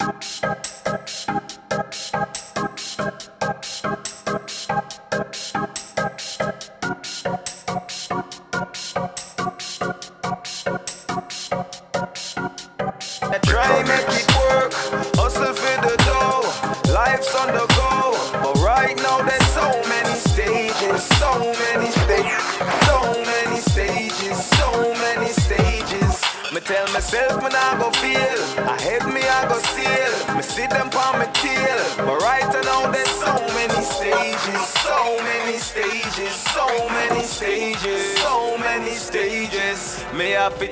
Try make it work, hustle for the dough. Life's on the go, but right now there's so many stages, so many stages, so many stages, so many stages. Me tell myself me nah go feel, ahead me I go seal. Me see them on me tail, but right now there's so many stages, so many stages, so many stages, so many stages. Me have to